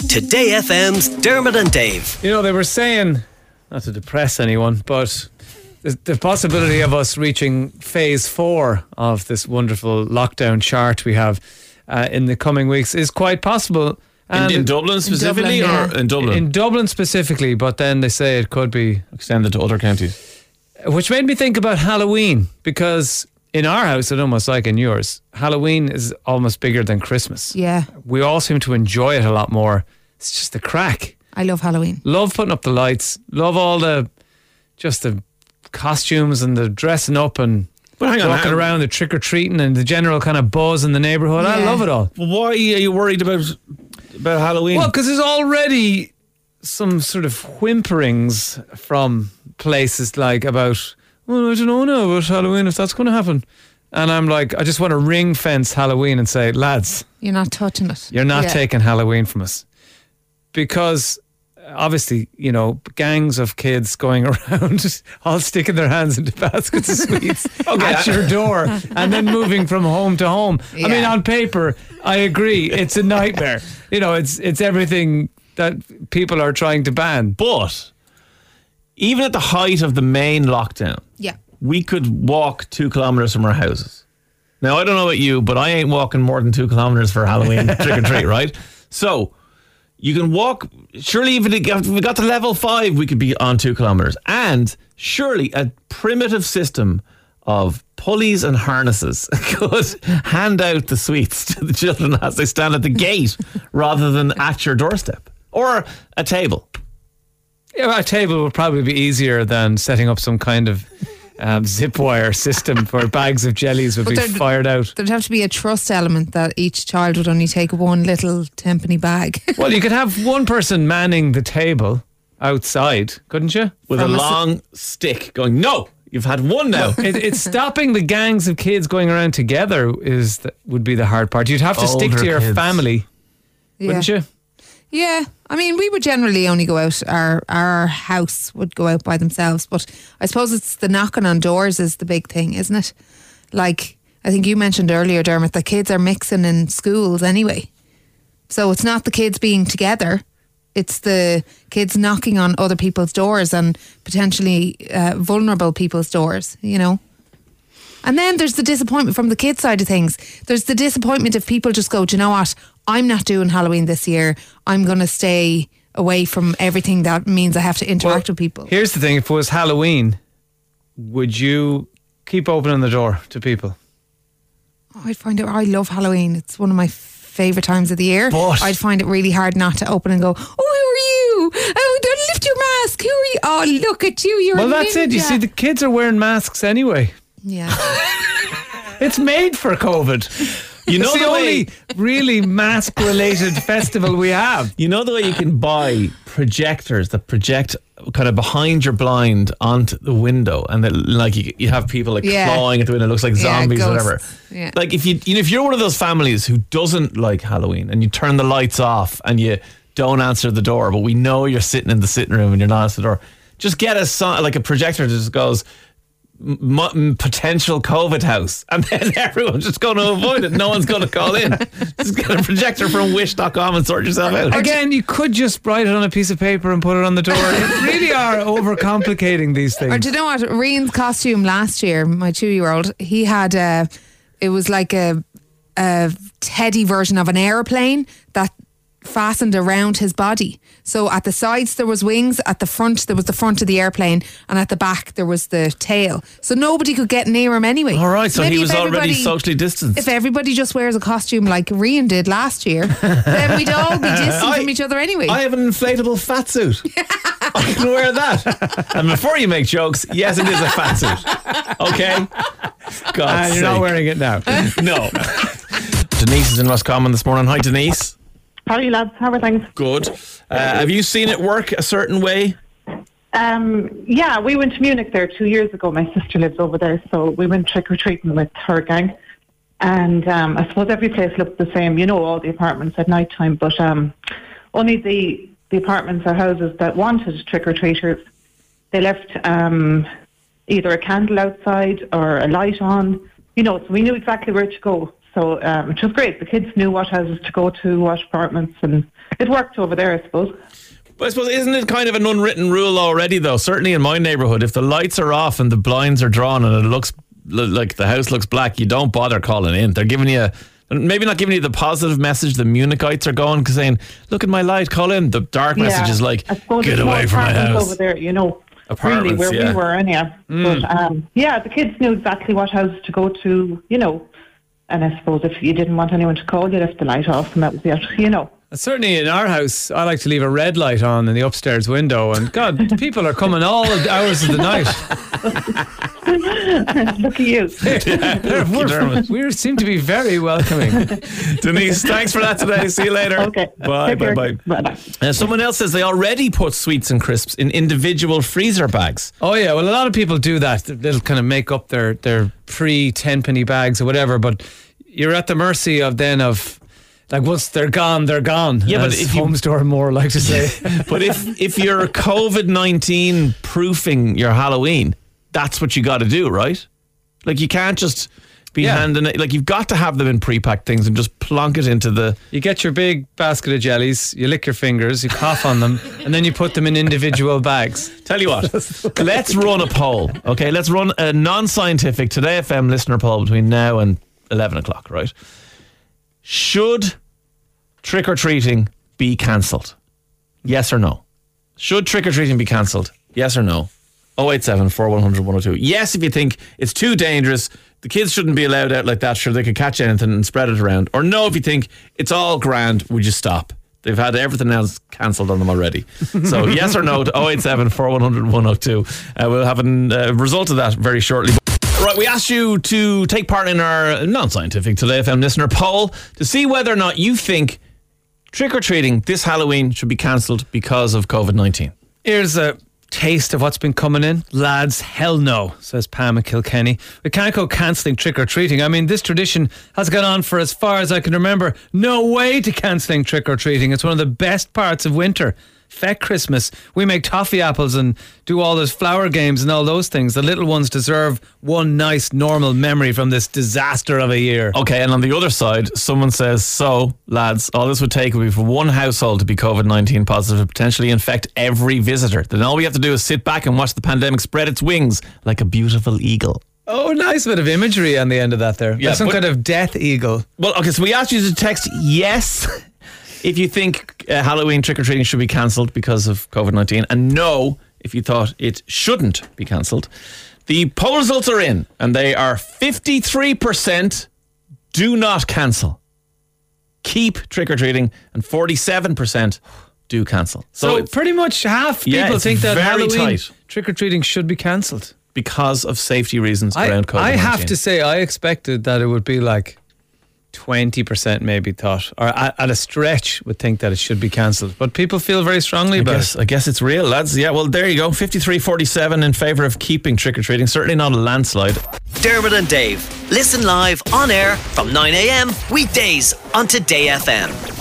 Today FM's Dermot and Dave. You know, they were saying, not to depress anyone, but the possibility of us reaching phase 4 of this wonderful lockdown chart we have in the coming weeks is quite possible. And in Dublin specifically, or in Dublin? In Dublin specifically, but then they say it could be extended to other counties. Which made me think about Halloween, because in our house, and almost like in yours, Halloween is almost bigger than Christmas. Yeah. We all seem to enjoy it a lot more. It's just the crack. I love Halloween. Love putting up the lights. Love all the costumes and the dressing up and walking around, the trick-or-treating and the general kind of buzz in the neighbourhood. Yeah. I love it all. Why are you worried about Halloween? Well, because there's already some sort of whimperings from places like about, well, I don't know now about Halloween, if that's going to happen. And I'm like, I just want to ring fence Halloween and say, lads, you're not touching it. You're not taking Halloween from us. Because obviously, you know, gangs of kids going around all sticking their hands into baskets of sweets at your door and then moving from home to home. Yeah. I mean, on paper, I agree, it's a nightmare. You know, it's everything that people are trying to ban. But even at the height of the main lockdown, we could walk 2 kilometres from our houses. Now, I don't know about you, but I ain't walking more than 2 kilometres for Halloween trick or treat, right? So you can walk, surely if we got to level 5, we could be on 2 kilometres. And surely a primitive system of pulleys and harnesses could hand out the sweets to the children as they stand at the gate rather than at your doorstep. Or a table. Yeah, a table would probably be easier than setting up some kind of zip wire system where bags of jellies would be fired out. There'd have to be a trust element that each child would only take one little tenpenny bag. Well, you could have one person manning the table outside, couldn't you? With a long stick going, no, you've had one now. It's stopping the gangs of kids going around together would be the hard part. You'd have to stick to your family, wouldn't you? Yeah, I mean, we would generally only go out, our house would go out by themselves, but I suppose it's the knocking on doors is the big thing, isn't it? Like, I think you mentioned earlier, Dermot, that kids are mixing in schools anyway. So it's not the kids being together, it's the kids knocking on other people's doors and potentially vulnerable people's doors, you know? And then there's the disappointment from the kids' side of things. There's the disappointment if people just go, do you know what? I'm not doing Halloween this year. I'm going to stay away from everything that means I have to interact with people. Here's the thing. If it was Halloween, would you keep opening the door to people? Oh, I love Halloween. It's one of my favourite times of the year. But I'd find it really hard not to open and go, oh, who are you? Oh, don't lift your mask. Who are you? Oh, look at you. You're a ninja. Well, that's it. You see, the kids are wearing masks anyway. Yeah. It's made for COVID. You know, it's the only really mask-related festival we have. You know the way you can buy projectors that project kind of behind your blind onto the window, and that, like, you have people like clawing at the window. It looks like zombies, or whatever. Yeah. Like if you're one of those families who doesn't like Halloween and you turn the lights off and you don't answer the door, but we know you're sitting in the sitting room and you're not answering the door, just get a projector that just goes, potential COVID house, and then everyone's just going to avoid it. No one's going to call in. Just get a projector from wish.com and sort yourself out. Again, you could just write it on a piece of paper and put it on the door. You really are overcomplicating these things. Or do you know what? Rian's costume last year, my 2-year-old, he had it was like a teddy version of an airplane that fastened around his body. So at the sides there was wings, at the front there was the front of the airplane, and at the back there was the tail. So nobody could get near him anyway. All right, so maybe he was already socially distanced. If everybody just wears a costume like Rian did last year, then we'd all be distant from each other anyway. I have an inflatable fat suit. I can wear that. And before you make jokes, yes, it is a fat suit. Okay? God's sake. You're not wearing it now. No. Denise is in Roscommon this morning. Hi, Denise. How are you, lads? How are things? Good. Have you seen it work a certain way? Yeah, we went to Munich there 2 years ago. My sister lives over there, so we went trick-or-treating with her gang. And I suppose every place looked the same, you know, all the apartments at night time, but only the apartments or houses that wanted trick-or-treaters, they left either a candle outside or a light on, you know, so we knew exactly where to go. So which was great. The kids knew what houses to go to, what apartments, and it worked over there, I suppose. But I suppose, isn't it kind of an unwritten rule already, though? Certainly in my neighbourhood, if the lights are off and the blinds are drawn and it looks like the house looks black, you don't bother calling in. They're giving you, maybe not giving you the positive message the Munichites are going, saying, look at my light, call in. The dark message is like, get away from my house. Over there, really, where we were, anyhow. But the kids knew exactly what houses to go to, and I suppose if you didn't want anyone to call, you left the light off, and that was it, Certainly in our house, I like to leave a red light on in the upstairs window, and God, people are coming all hours of the night. Look at you. We seem to be very welcoming. Denise, thanks for that today. See you later. Okay. Bye. Someone else says they already put sweets and crisps in individual freezer bags. Oh yeah, well a lot of people do that. They'll kind of make up their pre-10-penny bags or whatever, but you're at the mercy of like once they're gone, they're gone. Yeah, but if Home Store more like to say. But if you're COVID-19 proofing your Halloween, that's what you got to do, right? Like you can't just be handing it. Like you've got to have them in pre-packed things and just plonk it into the. You get your big basket of jellies, you lick your fingers, you cough on them, and then you put them in individual bags. Tell you what, let's run a poll. Okay, let's run a non-scientific Today FM listener poll between now and 11 o'clock. Right? Should trick-or-treating be cancelled? Yes or no? Should trick-or-treating be cancelled? Yes or no? 087 4100 102. Yes, if you think it's too dangerous, the kids shouldn't be allowed out like that, sure they could catch anything and spread it around. Or no, if you think it's all grand, would you stop? They've had everything else cancelled on them already. So yes or no to 087 4100 102. We'll have a result of that very shortly. Right, we asked you to take part in our non-scientific Today FM listener poll to see whether or not you think trick-or-treating this Halloween should be cancelled because of COVID-19. Here's a taste of what's been coming in. Lads, hell no, says Pam at Kilkenny. We can't go cancelling trick-or-treating. I mean, this tradition has gone on for as far as I can remember. No way to cancelling trick-or-treating. It's one of the best parts of winter. Feck Christmas. We make toffee apples and do all those flower games and all those things. The little ones deserve one nice normal memory from this disaster of a year. Okay, and on the other side, someone says, so, lads, all this would take would be for one household to be COVID-19 positive and potentially infect every visitor. Then all we have to do is sit back and watch the pandemic spread its wings like a beautiful eagle. Oh, nice bit of imagery on the end of that there. Yeah, some kind of death eagle. Well, okay, so we asked you to text yes if you think Halloween trick-or-treating should be cancelled because of COVID-19, and no if you thought it shouldn't be cancelled. The poll results are in, and they are 53% do not cancel. Keep trick-or-treating, and 47% do cancel. So pretty much half people think that Halloween trick-or-treating should be cancelled. Because of safety reasons around COVID-19. I have to say, I expected that it would be like 20% maybe thought, or at a stretch would think that it should be cancelled. But people feel very strongly about it. I guess it's real, lads. Yeah, well, there you go. 53-47 in favour of keeping trick-or-treating. Certainly not a landslide. Dermot and Dave. Listen live on air from 9 a.m. weekdays on Today FM.